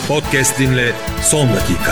Podcast dinle son dakika.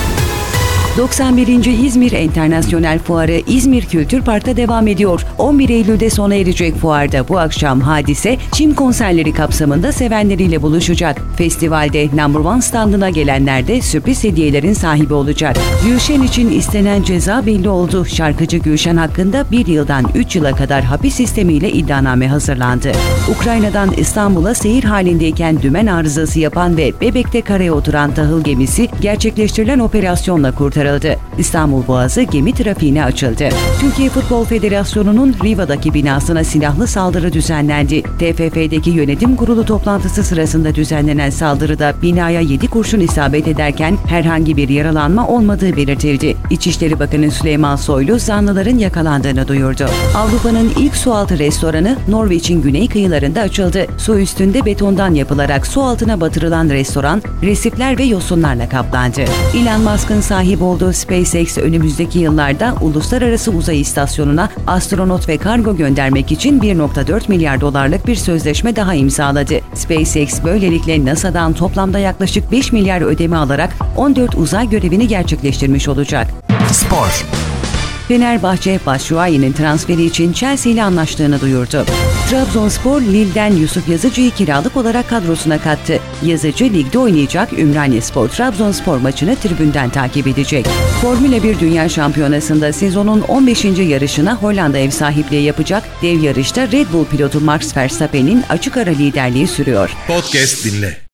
91. İzmir Enternasyonel Fuarı İzmir Kültür Park'ta devam ediyor. 11 Eylül'de sona erecek fuarda bu akşam Hadise, çim konserleri kapsamında sevenleriyle buluşacak. Festivalde Number One standına gelenler de sürpriz hediyelerin sahibi olacak. Gülşen için istenen ceza belli oldu. Şarkıcı Gülşen hakkında 1 yıldan 3 yıla kadar hapis sistemiyle iddianame hazırlandı. Ukrayna'dan İstanbul'a seyir halindeyken dümen arızası yapan ve Bebek'te karaya oturan tahıl gemisi gerçekleştirilen operasyonla kurtarıldı. İstanbul Boğazı gemi trafiğine açıldı. Türkiye Futbol Federasyonu'nun Riva'daki binasına silahlı saldırı düzenlendi. TFF'deki yönetim kurulu toplantısı sırasında düzenlenen saldırıda binaya 7 kurşun isabet ederken herhangi bir yaralanma olmadığı belirtildi. İçişleri Bakanı Süleyman Soylu zanlıların yakalandığını duyurdu. Avrupa'nın ilk sualtı restoranı Norveç'in güney kıyılarında açıldı. Su üstünde betondan yapılarak su altına batırılan restoran resifler ve yosunlarla kaplandı. Elon Musk'ın sahip olduğu SpaceX önümüzdeki yıllarda uluslararası uzay istasyonuna astronot ve kargo göndermek için 1,4 milyar dolarlık bir sözleşme daha imzaladı. SpaceX böylelikle NASA'dan toplamda yaklaşık 5 milyar ödeme alarak 14 uzay görevini gerçekleştirmiş olacak. Spor. Fenerbahçe, Batshuayi'nin transferi için Chelsea ile anlaştığını duyurdu. Trabzonspor, Lille'den Yusuf Yazıcı'yı kiralık olarak kadrosuna kattı. Yazıcı, ligde oynayacak Ümraniyespor Trabzonspor maçını tribünden takip edecek. Formula 1 Dünya Şampiyonası'nda sezonun 15. yarışına Hollanda ev sahipliği yapacak. Dev yarışta Red Bull pilotu Max Verstappen'in açık ara liderliği sürüyor. Podcast dinle.